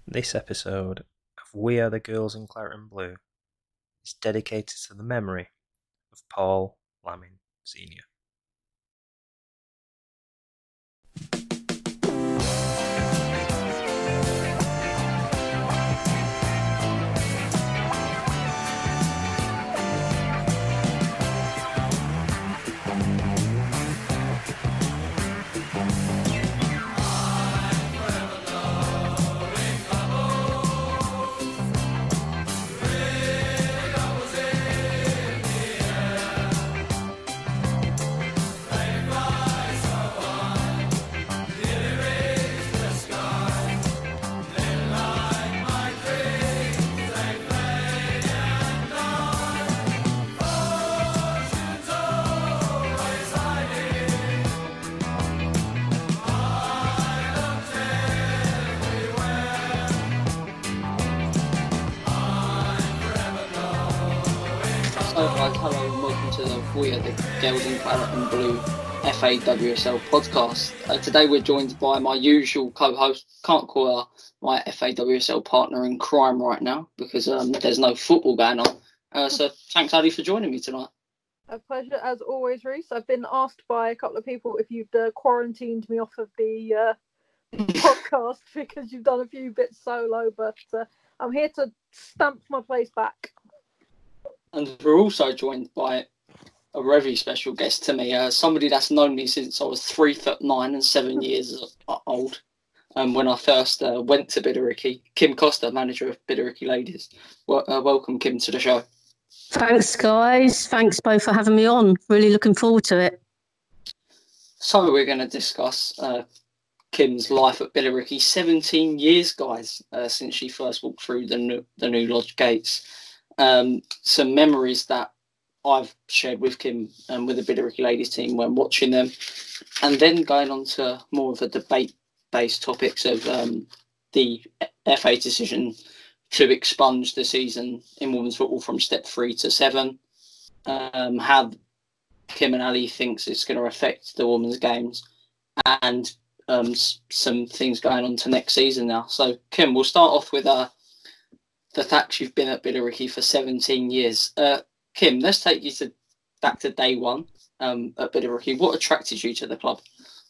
This episode of We Are the Girls in Claret and Blue is dedicated to the memory of Paul Laming Sr. Hello and welcome to the We Are the Girls in Claret and Blue FAWSL podcast. Today we're joined by my usual co-host. Can't call her my FAWSL partner in crime right now because there's no football going on. So thanks, Addy, for joining me tonight. A pleasure as always, Reese. I've been asked by a couple of people if you'd quarantined me off of the podcast because you've done a few bits solo, but I'm here to stamp my place back. And we're also joined by a very special guest to me, somebody that's known me since I was 3'9" and 7 years old. When I first went to Billericay, Kim Costa, manager of Billericay Ladies. Welcome, Kim, to the show. Thanks, guys. Thanks both for having me on. Really looking forward to it. So we're going to discuss Kim's life at Billericay. 17 years, guys, since she first walked through the new lodge gates. Some memories that I've shared with Kim and with the Billericay Ladies team when watching them, and then going on to more of the debate-based topics of the FA decision to expunge the season in women's football from step 3 to 7, how Kim and Ali thinks it's going to affect the women's games, and some things going on to next season now. So, Kim, we'll start off with the fact you've been at Billericay for 17 years. Kim, let's take you back to day one at Billericay. What attracted you to the club?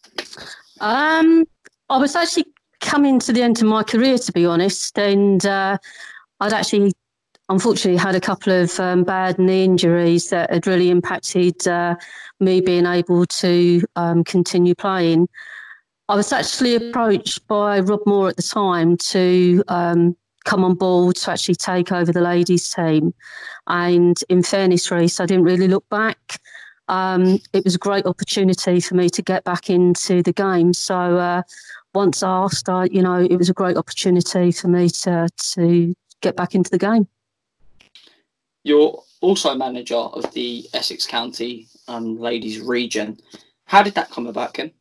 I was actually coming to the end of my career, to be honest, and I'd actually, unfortunately, had a couple of bad knee injuries that had really impacted me being able to continue playing. I was actually approached by Rob Moore at the time to come on board to actually take over the ladies team. And in fairness, Reece, I didn't really look back. It was a great opportunity for me to get back into the game. So once asked, it was a great opportunity for me to get back into the game. You're also manager of the Essex County ladies region. How did that come about, Kim?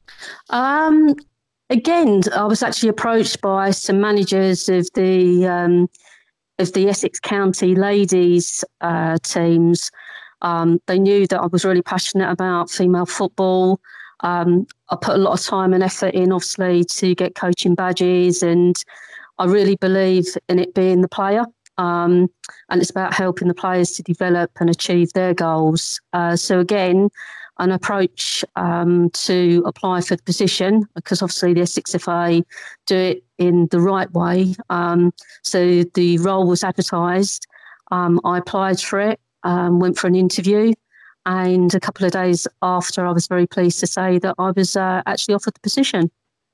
Again, I was actually approached by some managers of the Essex County ladies teams. They knew that I was really passionate about female football. I put a lot of time and effort in, obviously, to get coaching badges, and I really believe in it being the player. And it's about helping the players to develop and achieve their goals. So again, an approach to apply for the position, because obviously the Essex FA do it in the right way. So the role was advertised. I applied for it, went for an interview, and a couple of days after, I was very pleased to say that I was actually offered the position.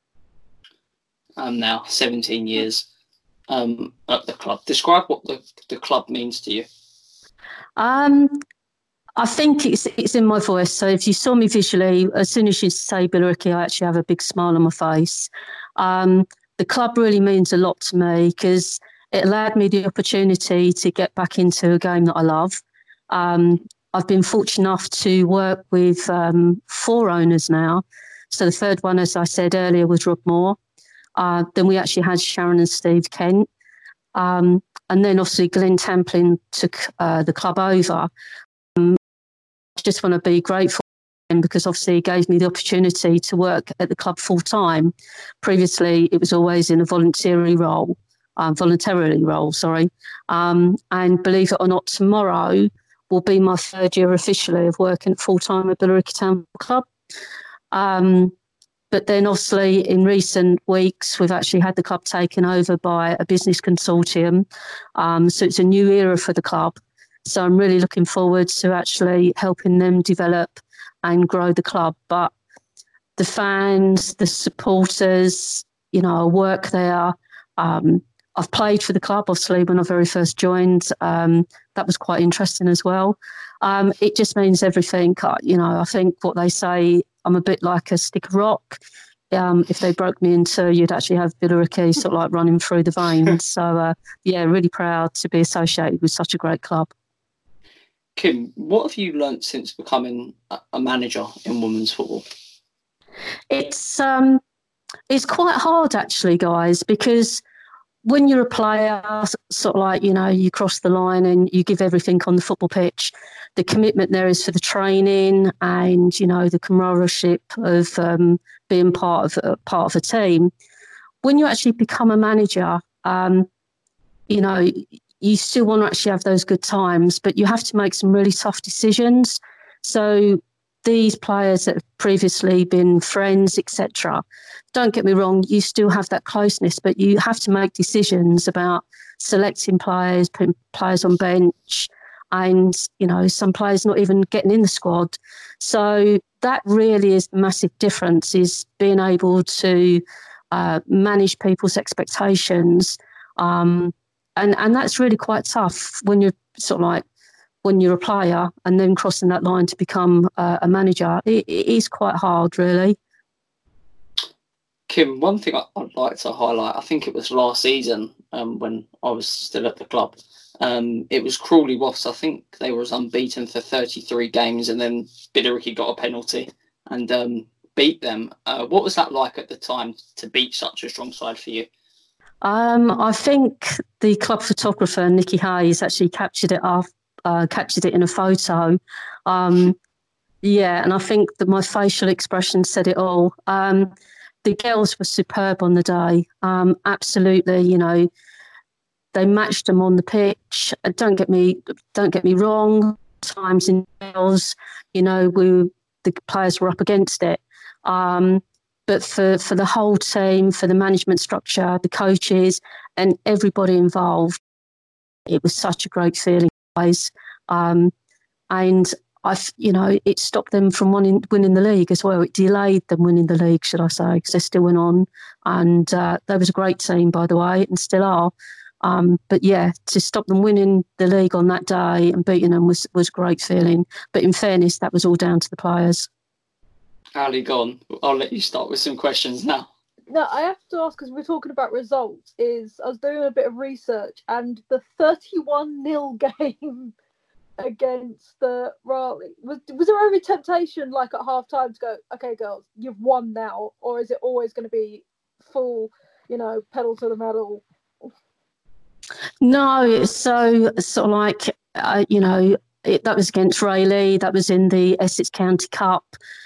Now 17 years at the club. Describe what the club means to you. I think it's in my voice. So if you saw me visually, as soon as you say Billericay, I actually have a big smile on my face. The club really means a lot to me because it allowed me the opportunity to get back into a game that I love. I've been fortunate enough to work with 4 owners now. So the third one, as I said earlier, was Rob Moore. Then we actually had Sharon and Steve Kent. And then obviously Glenn Tamplin took the club over. Just want to be grateful because obviously it gave me the opportunity to work at the club full time. Previously, it was always in a voluntarily role. And believe it or not, tomorrow will be my third year officially of working full time at Billericay Town Club. But then obviously in recent weeks, we've actually had the club taken over by a business consortium. So it's a new era for the club. So I'm really looking forward to actually helping them develop and grow the club. But the fans, the supporters, I work there. I've played for the club, obviously, when I very first joined. That was quite interesting as well. It just means everything. I think what they say, I'm a bit like a stick of rock. If they broke me in two, you'd actually have Billericay sort of like running through the veins. So, really proud to be associated with such a great club. Kim, what have you learnt since becoming a manager in women's football? It's quite hard, actually, guys, because when you're a player, sort of like, you cross the line and you give everything on the football pitch, the commitment there is for the training and, the camaraderie of being part of a team. When you actually become a manager, you still want to actually have those good times, but you have to make some really tough decisions. So these players that have previously been friends, etc., don't get me wrong, you still have that closeness, but you have to make decisions about selecting players, putting players on bench, and, some players not even getting in the squad. So that really is the massive difference, is being able to manage people's expectations. And that's really quite tough when you're sort of like, when you're a player and then crossing that line to become a manager. It is quite hard, really. Kim, one thing I'd like to highlight, I think it was last season when I was still at the club. It was Crawley Wasps. I think they were unbeaten for 33 games, and then Billericay got a penalty and beat them. What was that like at the time to beat such a strong side for you? I think the club photographer, Nikki Hayes, actually captured it in a photo. And I think that my facial expression said it all. The girls were superb on the day. Absolutely, they matched them on the pitch. Don't get me wrong. Times in girls, the players were up against it. But for the whole team, for the management structure, the coaches, and everybody involved, it was such a great feeling, guys. And it stopped them from winning the league as well. It delayed them winning the league, should I say, because they still went on. And they was a great team, by the way, and still are. But yeah, to stop them winning the league on that day and beating them was a great feeling. But in fairness, that was all down to the players. Ali, go on. I'll let you start with some questions now. No, I have to ask, because we're talking about results, I was doing a bit of research, and the 31-0 game against the Raleigh, was there ever temptation, like at half time, to go, okay, girls, you've won now, or is it always going to be full, pedal to the metal? No, so sort of like, that was against Raleigh, that was in the Essex County Cup.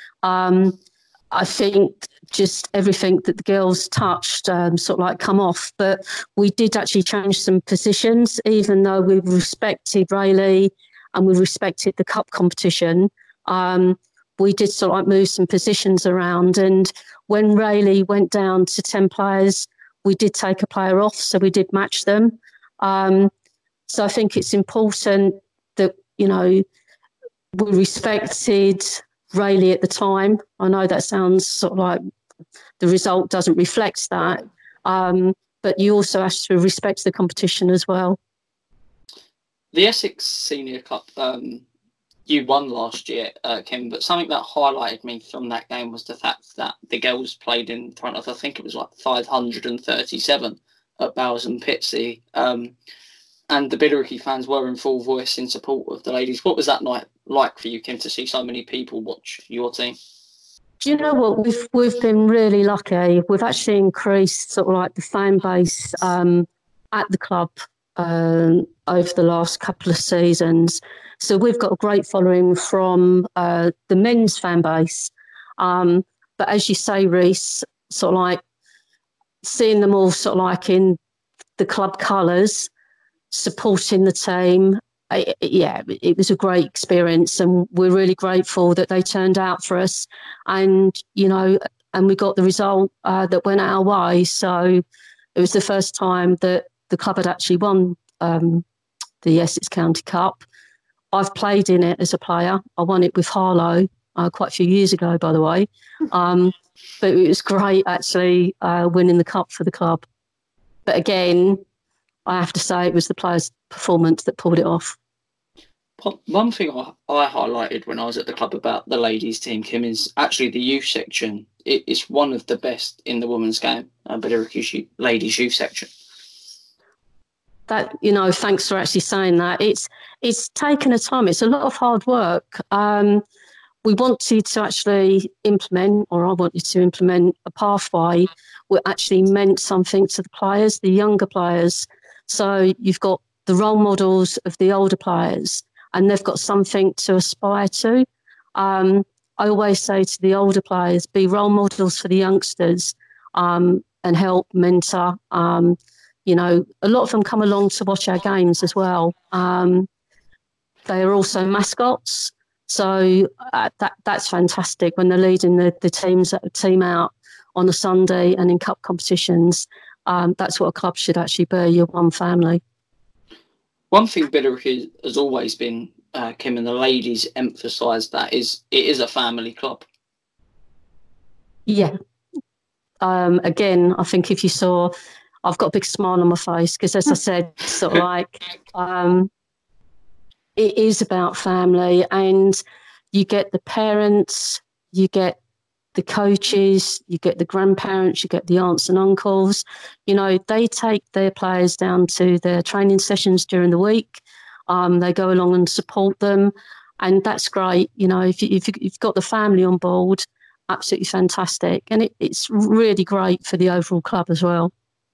I think just everything that the girls touched sort of like come off, but we did actually change some positions, even though we respected Raleigh and we respected the cup competition. We did sort of like move some positions around, and when Raleigh went down to 10 players, we did take a player off, so we did match them. So I think it's important that, we respected Raleigh at the time. I know that sounds sort of like the result doesn't reflect that, but you also have to respect the competition as well. The Essex Senior Cup, you won last year, Kim, but something that highlighted me from that game was the fact that the girls played in front of, I think it was like 537 at Bowers and Pitsea, and the Billericay fans were in full voice in support of the ladies. What was that night like for you, Kim, to see so many people watch your team? Do you know what? We've been really lucky. We've actually increased sort of like the fan base at the club over the last couple of seasons. So we've got a great following from the men's fan base. But as you say, Reese, sort of like seeing them all sort of like in the club colours, supporting the team. It was a great experience, and we're really grateful that they turned out for us. And, and we got the result that went our way. So it was the first time that the club had actually won the Essex County Cup. I've played in it as a player. I won it with Harlow quite a few years ago, by the way. But it was great, actually, winning the cup for the club. But again, I have to say it was the players' performance that pulled it off. One thing I highlighted when I was at the club about the ladies' team, Kim, is actually the youth section. It's one of the best in the women's game, Billericay ladies' youth section. That, thanks for actually saying that. It's taken a time. It's a lot of hard work. We wanted to actually implement, or I wanted to implement, a pathway which actually meant something to the players, the younger players. So you've got the role models of the older players, and they've got something to aspire to. I always say to the older players, be role models for the youngsters, and help mentor. A lot of them come along to watch our games as well. They are also mascots. So that's fantastic when they're leading the team out on a Sunday and in cup competitions. That's what a club should actually be, your one family. One thing Billericay has always been, Kim, and the ladies emphasise that, is it is a family club. Yeah. Again, I think if you saw, I've got a big smile on my face because, as I said, sort of like it is about family, and you get the parents, you get the coaches, you get the grandparents, you get the aunts and uncles. They take their players down to their training sessions during the week. They go along and support them, and that's great. If you've got the family on board, absolutely fantastic, and it's really great for the overall club as well.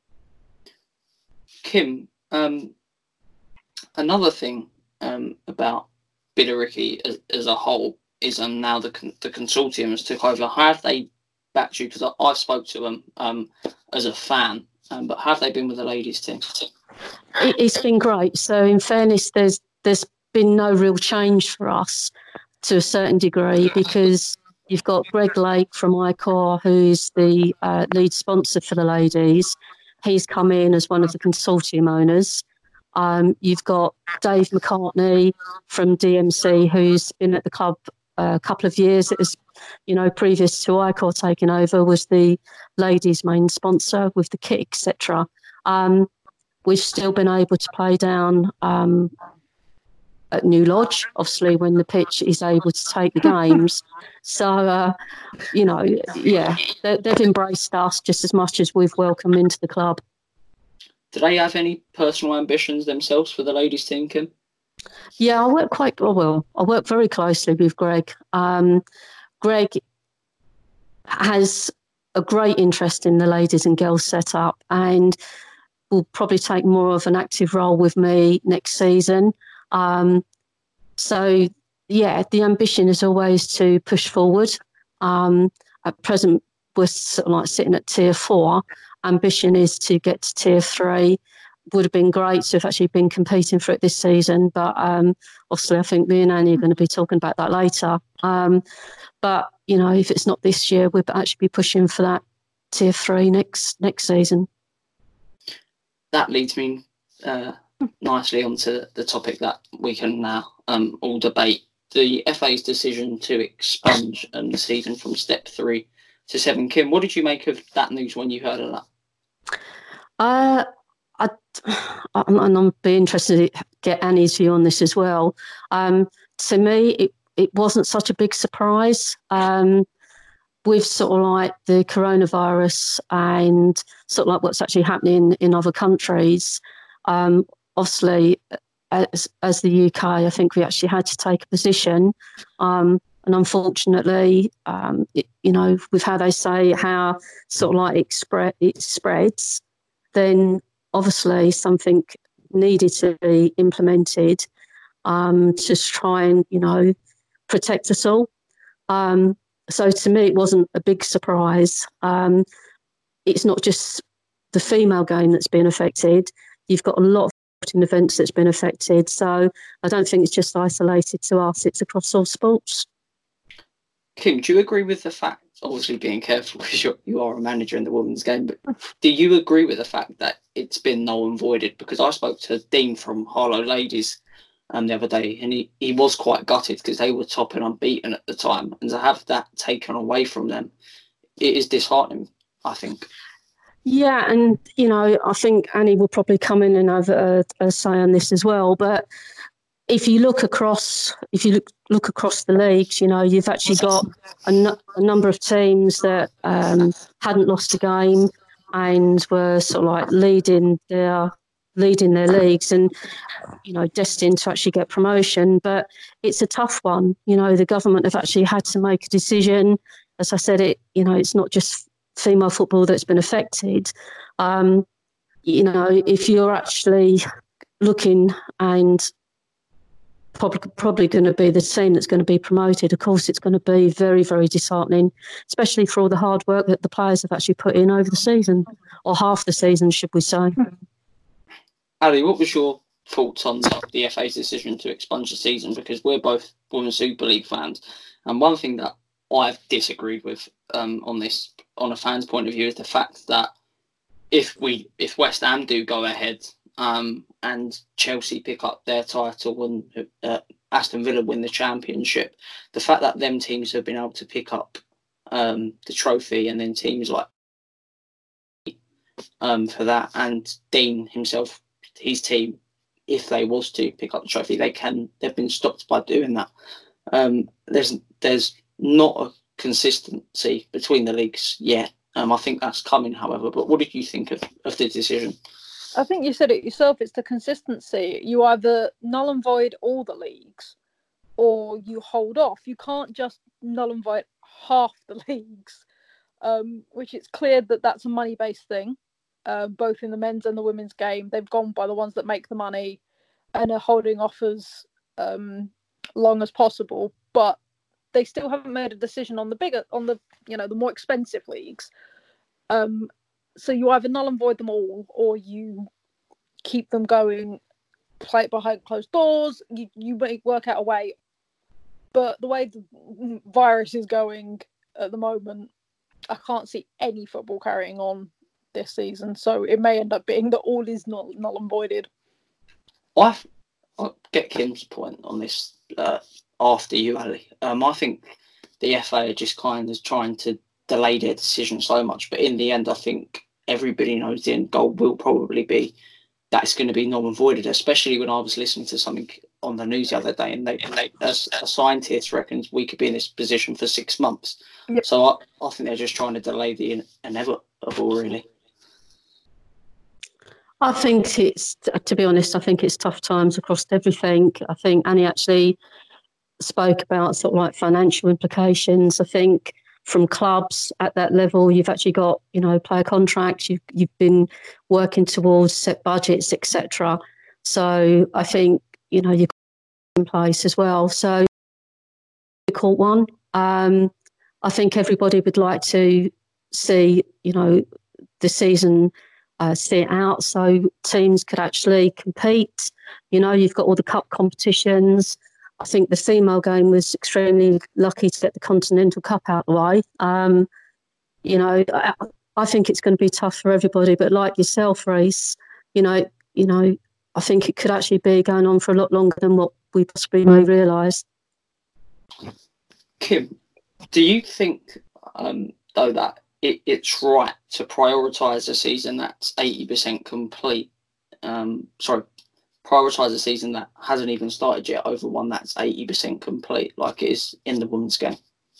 Kim, another thing about Billericay as a whole is now the consortium has took over. How have they backed you? Because I've spoke to them as a fan, but have they been with the ladies team? It's been great. So in fairness, there's been no real change for us to a certain degree, because you've got Greg Lake from ICOR, who's the lead sponsor for the ladies. He's come in as one of the consortium owners. You've got Dave McCartney from DMC, who's been at the club a couple of years. It was, previous to ICOR taking over, was the ladies' main sponsor with the kit, etc. We've still been able to play down at New Lodge, obviously, when the pitch is able to take the games. So, they've embraced us just as much as we've welcomed into the club. Do they have any personal ambitions themselves for the ladies' team, Kim? Yeah, I work quite well. I work very closely with Greg. Greg has a great interest in the ladies and girls setup, and will probably take more of an active role with me next season. So, the ambition is always to push forward. At present, we're sort of like sitting at tier 4. Ambition is to get to tier 3. Would have been great to have actually been competing for it this season, but obviously I think me and Annie are going to be talking about that later. But if it's not this year, we'll actually be pushing for that tier 3 next season. That leads me nicely onto the topic that we can now all debate: the FA's decision to expunge the season from step 3 to 7. Kim, what did you make of that news when you heard of that? I'm be interested to get Annie's view on this as well. To me, it wasn't such a big surprise. With sort of like the coronavirus and sort of like what's actually happening in other countries, obviously, as the UK, I think we actually had to take a position. And unfortunately, with how they say how sort of like it spreads, then obviously something needed to be implemented to try and, protect us all. So to me, it wasn't a big surprise. It's not just the female game that's been affected. You've got a lot of sporting events that's been affected. So I don't think it's just isolated to us. It's across all sports. Kim, do you agree with the fact, obviously being careful because you are a manager in the women's game, but do you agree with the fact that it's been null and voided? Because I spoke to Dean from Harlow Ladies the other day, and he was quite gutted because they were top and unbeaten at the time, and to have that taken away from them, it is disheartening, I think. Yeah, and I think Annie will probably come in and have a say on this as well. But if you look across the leagues, you've actually got a number of teams that hadn't lost a game and were sort of like leading their leagues and destined to actually get promotion. But it's a tough one. The government have actually had to make a decision. As I said, it's not just female football that's been affected. If you're actually looking and probably going to be the team that's going to be promoted, of course it's going to be very, very disheartening, especially for all the hard work that the players have actually put in over the season, or half the season, should we say. Ali, what was your thoughts on the FA's decision to expunge the season? Because we're both Women's Super League fans, and one thing that I've disagreed with on this, on a fan's point of view, is the fact that if West Ham do go ahead and Chelsea pick up their title and Aston Villa win the championship, the fact that them teams have been able to pick up the trophy, and then teams like for that, and Dean himself, his team, if they was to pick up the trophy, they've been stopped by doing that. There's not a consistency between the leagues yet. I think that's coming, however. But what did you think of the decision? I think you said it yourself. It's the consistency. You either null and void all the leagues, or you hold off. You can't just null and void half the leagues, which it's clear that that's a money-based thing. Both in the men's and the women's game, they've gone by the ones that make the money and are holding off as long as possible. But they still haven't made a decision on the more expensive leagues. So you either null and void them all, or you keep them going, play it behind closed doors. You may work out a way. But the way the virus is going at the moment, I can't see any football carrying on this season. So it may end up being that all is null and voided. I'll get Kim's point on this after you, Ali. I think the FA are just kind of trying to delay their decision so much, but in the end, I think everybody knows the end goal will probably be that it's going to be null and voided, especially when I was listening to something on the news the other day, and a scientist reckons we could be in this position for 6 months. Yep. So I think they're just trying to delay the inevitable, really. I think to be honest, I think it's tough times across everything. I think Annie actually spoke about sort of like financial implications. I think from clubs at that level, you've actually got, player contracts, you've been working towards set budgets, etc. So I think, you've got in place as well. So difficult one. I think everybody would like to see, the season see it out so teams could actually compete. You've got all the cup competitions. I think the female game was extremely lucky to get the Continental Cup out of the way. I think it's going to be tough for everybody, but like yourself, Reese, I think it could actually be going on for a lot longer than what we possibly may realise. Kim, do you think, though, that it's right to prioritise a season that's 80% complete? Prioritise a season that hasn't even started yet over one that's 80% complete, like it is in the women's game?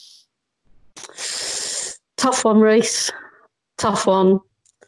Tough one, Reese. Tough one.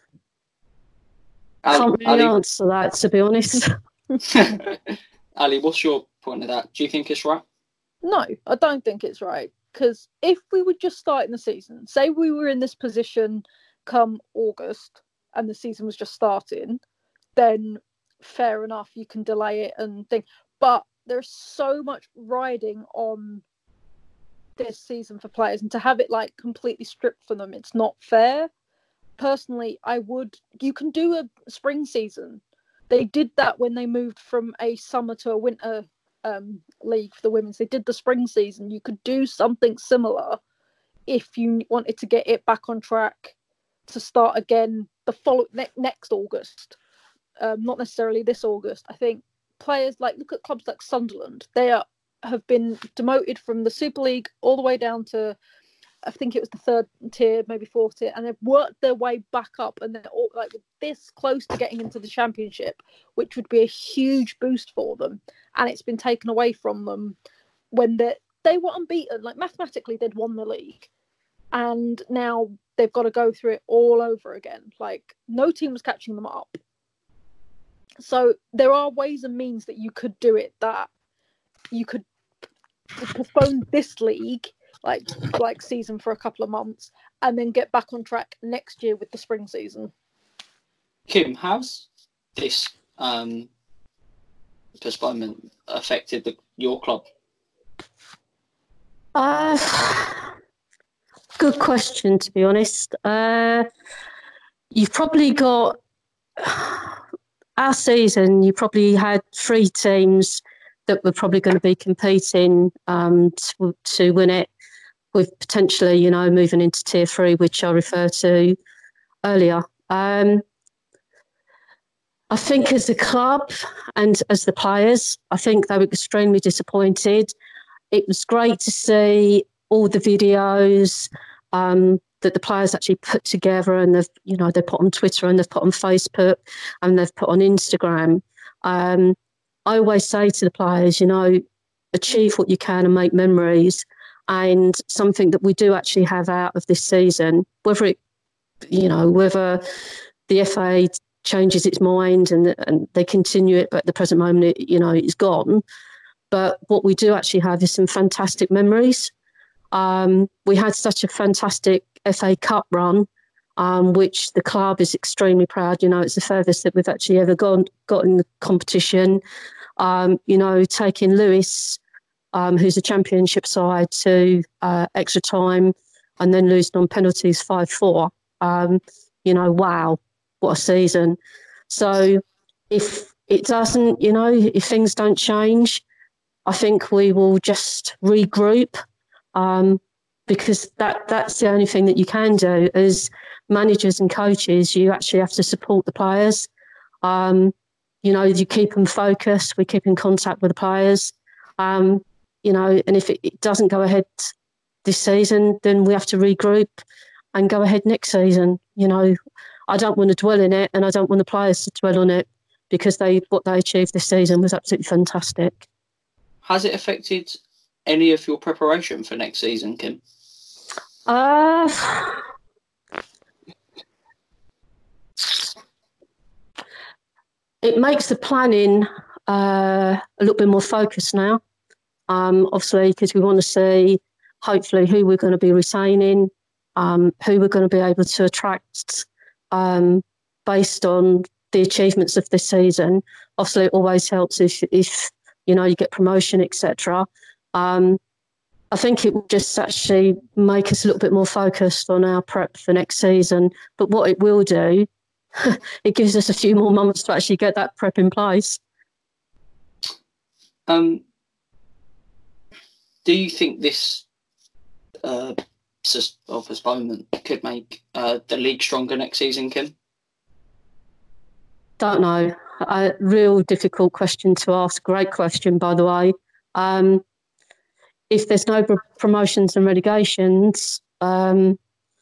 Can't really answer that, to be honest. Ali, what's your point of that? Do you think it's right? No, I don't think it's right. Because if we were just starting the season, say we were in this position come August and the season was just starting, then fair enough, you can delay it and think. But there's so much riding on this season for players, and to have it like completely stripped from them, it's not fair. Personally, you can do a spring season. They did that when they moved from a summer to a winter league for the women's. They did the spring season. You could do something similar if you wanted to get it back on track to start again the next August. Not necessarily this August. I think players look at clubs like Sunderland. They have been demoted from the Super League all the way down to, I think it was the third tier, maybe fourth tier, and they've worked their way back up, and they're all this close to getting into the Championship, which would be a huge boost for them. And it's been taken away from them when they were unbeaten. Mathematically, they'd won the league, and now they've got to go through it all over again. No team was catching them up. So there are ways and means that you could do it, that you could postpone this league season for a couple of months and then get back on track next year with the spring season. Kim, how's this postponement affected your club? Good question, to be honest. You've probably got our season. You probably had 3 teams that were probably going to be competing to win it, with potentially, moving into Tier 3, which I referred to earlier. I think as a club and as the players, I think they were extremely disappointed. It was great to see all the videos that the players actually put together, and they've put on Twitter and they've put on Facebook and they've put on Instagram. I always say to the players, achieve what you can and make memories. And something that we do actually have out of this season, whether the FA changes its mind and they continue it, but at the present moment, it's gone. But what we do actually have is some fantastic memories. We had such a fantastic FA Cup run, which the club is extremely proud. It's the furthest that we've actually ever got in the competition. Taking Lewis, who's a Championship side, to extra time and then losing on penalties 5-4. Wow, what a season. So if it doesn't, if things don't change, I think we will just regroup, because that's the only thing that you can do. As managers and coaches, you actually have to support the players. You keep them focused. We keep in contact with the players. And if it doesn't go ahead this season, then we have to regroup and go ahead next season. I don't want to dwell in it, and I don't want the players to dwell on it, because what they achieved this season was absolutely fantastic. Has it affected any of your preparation for next season, Kim? It makes the planning a little bit more focused now. Obviously, because we want to see, hopefully, who we're going to be retaining, who we're going to be able to attract based on the achievements of this season. Obviously, it always helps if you get promotion, etc. I think it will just actually make us a little bit more focused on our prep for next season. But what it will do, it gives us a few more months to actually get that prep in place. Do you think this postponement could make the league stronger next season, Kim? Don't know. A real difficult question to ask. Great question, by the way. If there's no promotions and relegations, it's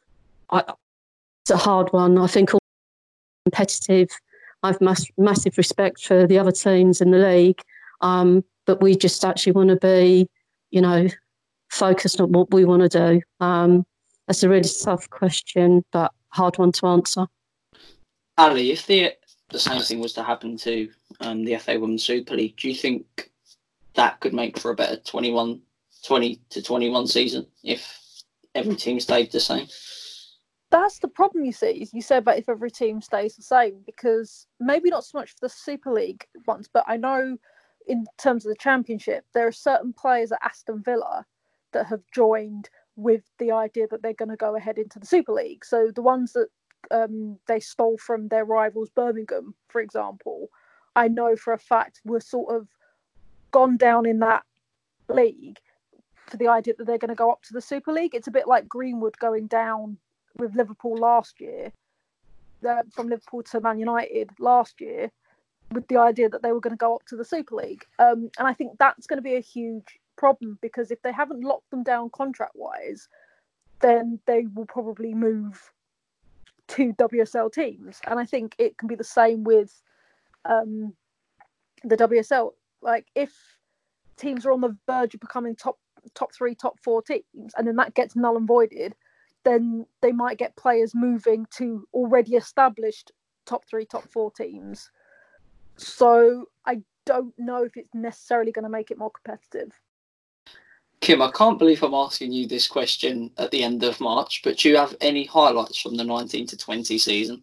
a hard one. I think all competitive. I have massive respect for the other teams in the league, but we just actually want to be, focused on what we want to do. That's a really tough question, but hard one to answer. Ali, if the same thing was to happen to the FA Women's Super League, do you think that could make for a better 20 to 21 season if every team stayed the same? that's the problem, you see, is you said about if every team stays the same, because maybe not so much for the Super League ones, but I know in terms of the Championship, there are certain players at Aston Villa that have joined with the idea that they're going to go ahead into the Super League. So the ones that they stole from their rivals Birmingham, for example, I know for a fact were sort of gone down in that league for the idea that they're going to go up to the Super League. It's a bit like Greenwood going down with Liverpool last year, from Liverpool to Man United last year, with the idea that they were going to go up to the Super League. And I think that's going to be a huge problem, because if they haven't locked them down contract-wise, then they will probably move to WSL teams. And I think it can be the same with the WSL. Like, if teams are on the verge of becoming top 3, top 4 teams, and then that gets null and voided, then they might get players moving to already established top 3, top 4 teams. So I don't know if it's necessarily going to make it more competitive. Kim, I can't believe I'm asking you this question at the end of March, but do you have any highlights from the 19 to 20 season?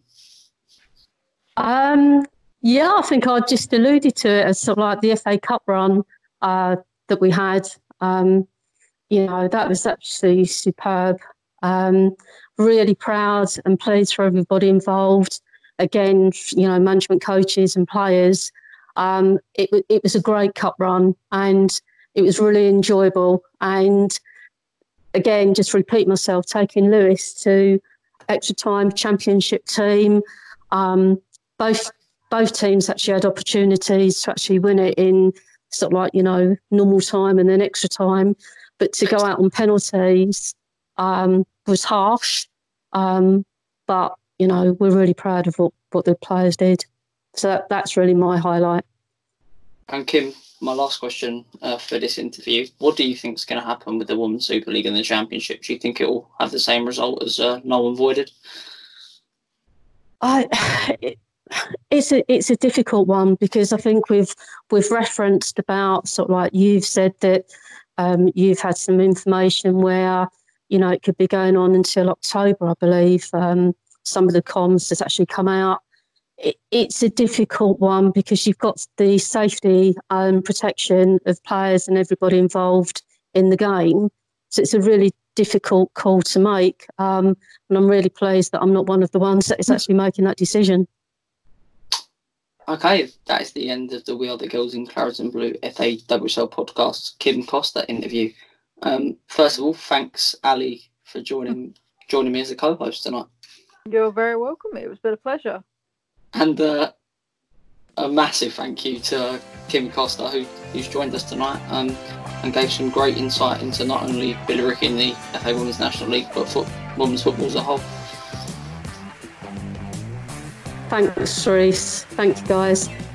Yeah, I think I just alluded to it as sort of like the FA Cup run that we had. That was absolutely superb. Really proud and pleased for everybody involved. Again, management, coaches and players. It was a great cup run, and it was really enjoyable. And again, just repeat myself, taking Lewes to extra time Championship team. Both teams actually had opportunities to actually win it in sort of like, normal time and then extra time. But to go out on penalties was harsh. But, we're really proud of what the players did. So that's really my highlight. And Kim, my last question for this interview, what do you think is going to happen with the Women's Super League and the Championship? Do you think it will have the same result as null and voided? It's a difficult one, because I think we've referenced about sort of like you've said that you've had some information where, it could be going on until October, I believe. Some of the comms that's actually come out. It's a difficult one, because you've got the safety and protection of players and everybody involved in the game. So it's a really difficult call to make. And I'm really pleased that I'm not one of the ones that is actually making that decision. Okay, that is the end of the We Are the Girls in Claret and Blue FA WSL podcast Kim Costa interview. First of all, thanks, Ali, for joining me as a co-host tonight. You're very welcome. It was a pleasure. And a massive thank you to Kim Costa, who's joined us tonight and gave some great insight into not only Billericay in the FA Women's National League, but for women's football as a whole. Thanks, Reece. Thank you, guys.